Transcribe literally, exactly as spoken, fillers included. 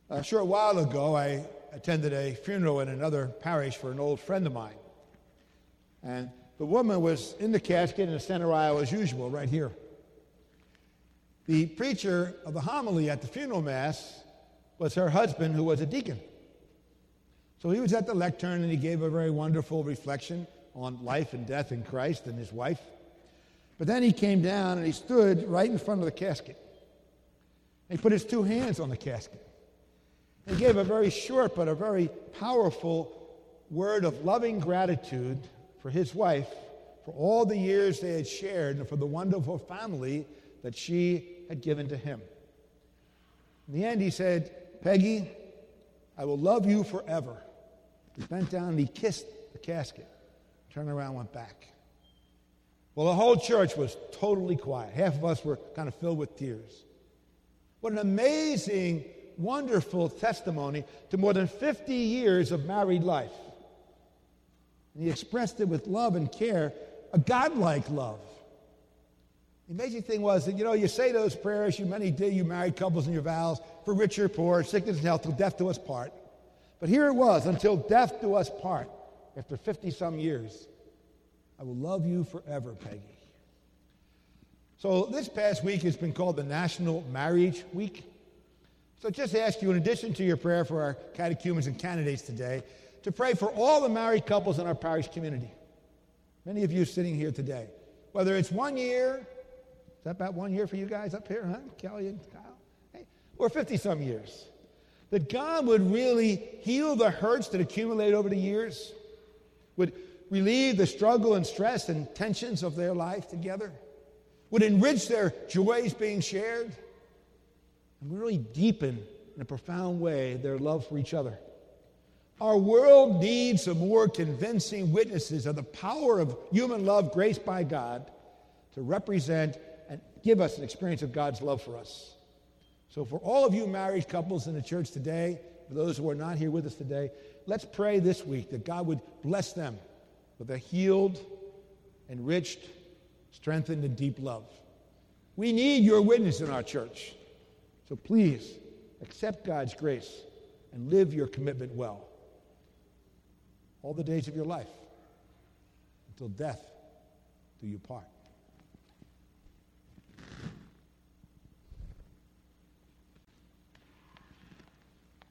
A short while ago, I attended a funeral in another parish for an old friend of mine. And the woman was in the casket in the center aisle as usual, right here. The preacher of the homily at the funeral mass was her husband, who was a deacon. So he was at the lectern, and he gave a very wonderful reflection on life and death in Christ and his wife. But then he came down, and he stood right in front of the casket. And he put his two hands on the casket. He gave a very short but a very powerful word of loving gratitude for his wife, for all the years they had shared, and for the wonderful family that she had given to him. In the end, he said, "Peggy, I will love you forever." He bent down and he kissed the casket, turned around and went back. Well, the whole church was totally quiet. Half of us were kind of filled with tears. What an amazing, wonderful testimony to more than fifty years of married life. And he expressed it with love and care, a godlike love. The amazing thing was that, you know, you say those prayers, you many do, you married couples in your vows, for rich or poor, sickness and health, till death do us part. But here it was, until death do us part, after fifty-some years. I will love you forever, Peggy. So this past week has been called the National Marriage Week. So just ask you, in addition to your prayer for our catechumens and candidates today, to pray for all the married couples in our parish community. Many of you sitting here today. Whether it's one year, is that about one year for you guys up here, huh? Kelly and Kyle? Hey, or fifty-some years. That God would really heal the hurts that accumulate over the years, would relieve the struggle and stress and tensions of their life together, would enrich their joys being shared, and really deepen in a profound way their love for each other. Our world needs some more convincing witnesses of the power of human love graced by God to represent and give us an experience of God's love for us. So for all of you married couples in the church today, for those who are not here with us today, let's pray this week that God would bless them with a healed, enriched, strengthened, and deep love. We need your witness in our church. So please accept God's grace and live your commitment well all the days of your life, until death do you part.